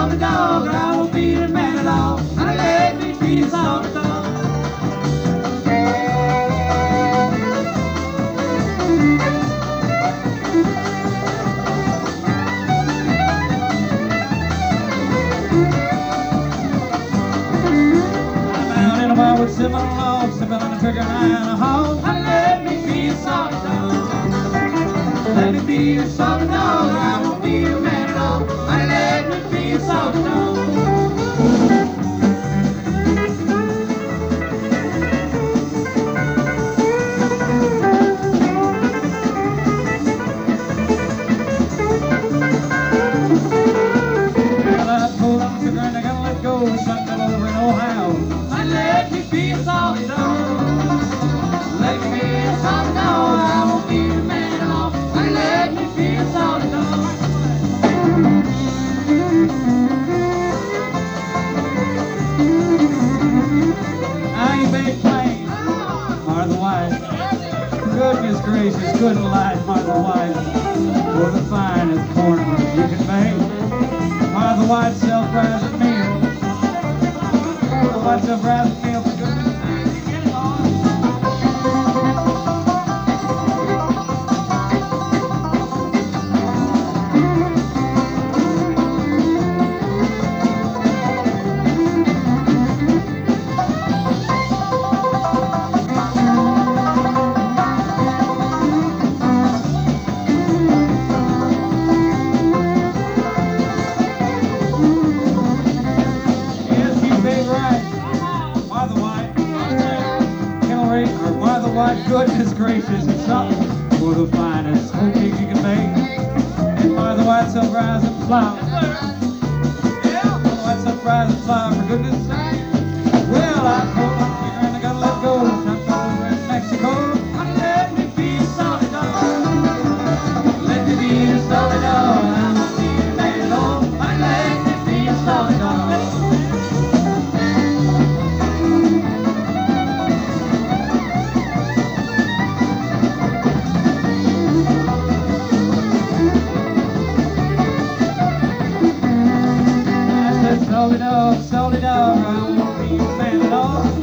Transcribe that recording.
salty dog, I won't be a man at all. Honey, let me be a salty dog. With sipping along, sipping on the trigger and a hog. Honey, let me be a salty dog. Let me be a salty dog. I won't be a man at all. Honey, let me be a salty dog. Well, I pulled on the trigger and I gotta let go. The sun fell over in Ohio. Honey, let me be a salty dog. Let me be a salty dog. I won't be a man at all. Honey, let me be a salty dog. I ain't big plain, Martha White. Goodness gracious, good light, Martha White. For the finest cornrows you can make. Martha White self-rising meal. Martha White self-rising meal, for goodness sake, you get it on. Goodness gracious, it's something for the finest whole cake you can make. And Martha White self-rising flour. Martha White self-rising flour, for goodness sake. Well, I pulled my finger and I gotta let go. Time over in Mexico. Honey, let me be a salty dog. Let me be a salty dog. I won't be a man at all. Honey, let me be a salty dog. Salty dog, I won't be a man at all.